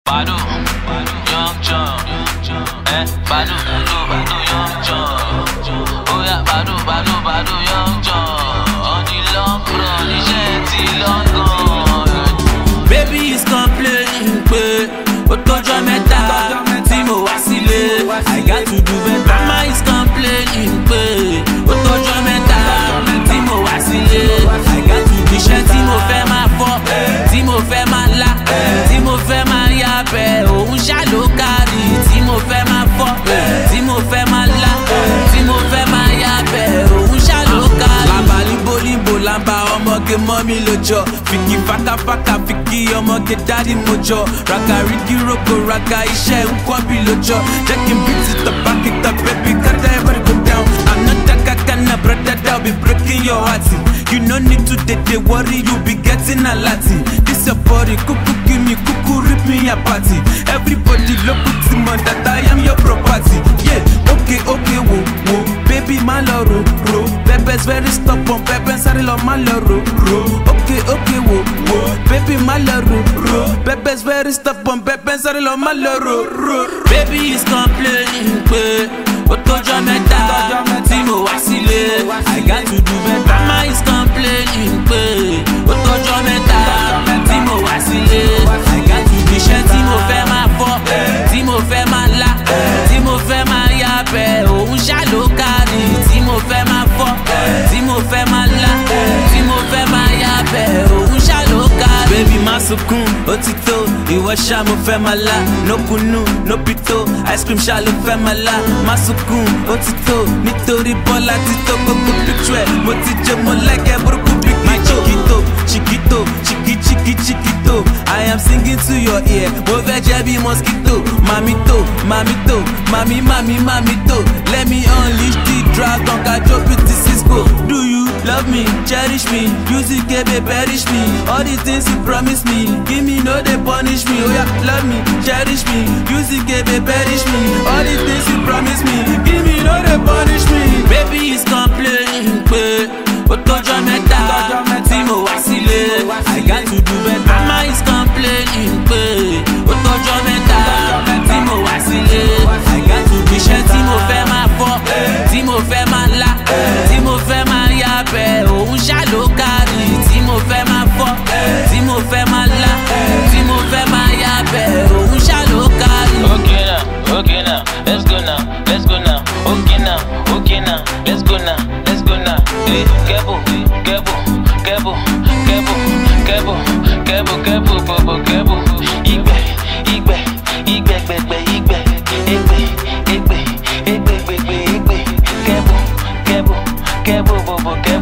Badu, Young John, Badu, Young John. Oh yeah, Badu, Young John. On the long run, iṣẹ́ long gone. Baby is complaining pé ó tọ́jọ́ mẹ́ta tí mo wá sílé. I got to do better. Mama is complaining pé ó tọ́jọ́ mẹ́ta tí mo wá sílé. I got to do iṣẹ́ tí mo fẹ́ máa fọ́, tí mo fẹ́ máa lá, tí mo fẹ́ máa yabẹ̀. Òun ṣá ló kárí tí mo fẹ́ máa fọ́, tí mo fẹ́ máa lá, tí mo fẹ́ máa yabẹ̀. Òun ṣá ló kárí. Làbà líbo làbà ọmọge mọ́ mi lójọ́. Fìkì fàkàfàkà fìkì ọmọge dádì mojọ́. Raga rígí roko raga iṣẹ́ ń kọ́ bí lójọ́. Jẹ́ kí n beat it up, back it up, baby, kata everybody go down. I'm not that kakana, brother, that be breaking your heart. You no need to they worry, you be getting a Latin. This your body, cuckoo give me, cuckoo rip me a party. Everybody look at me that I am your property. Yeah, okay, whoa, baby, my loro, bro. Pepe's very stubborn, Pepe's sorry, love my loro, bro. Okay, whoa, baby, my loro, bro. Pepe's very stubborn, Pepe's sorry, love my loro, bro. Baby is complaining, but otojo mẹ́ta tí mo wá sílé. I got to do better. Mama is complaining pé otojo mẹ́ta tí mo wá sílé. I got to do iṣẹ́ tí mo fẹ́ máa fọ́, tí mo fẹ́ máa lá, tí mo fẹ́ máa yabẹ̀. Òun ṣá ló kárí tí mo fẹ́ máa fọ́, tí mo fẹ́ máa lá, tí mo fẹ́ máa yabẹ̀. Òun ṣá ló kárí. Baby má sunkún, ó ti tó, ìwọ ṣá mo fẹ́ máa lá. No kunu, no pito, ice cream ṣá ló fẹ́ máa lá. Má sunkún, ó ti tó, nítorí Bọ́lá ti tó gbogbo picture ẹ̀. Mo ti jẹ́ mo lẹ́gẹ̀ẹ́ burúkú bí my chiquito, chiquito. I am singing to your ear, mo fẹ́ jẹ́ bí mosquito. Mamito, mamito. Let me unleash the dragon, kajo beauty Cisco. Do you love me, cherish me, music baby perish me. All the things you promise me, give me no they punish me. Oh yeah, love me, cherish me, music baby perish me. All the things you promise me, give me no they punish me. Baby is complaining pé ó tọ́jọ́ mẹ́ta tí mo wá sílé. I got to do better. Mama is complaining pé ó tọ́jọ́ mẹ́ta tí mo wá sílé. I got to do iṣẹ́ tí mo fẹ́ máa fọ́, tí mo fẹ́ máa lá, tí mo fẹ́ máa yabẹ̀. Òun ṣá ló kárí tí mo fẹ́ máa fọ́, tí mo fẹ́ máa lá, tí mo fẹ́ máa yabẹ̀. Òun ṣá ló kárí. Okay now, let's go now. Okay now, let's go now. Hey, kebo. Igbe. Kebo.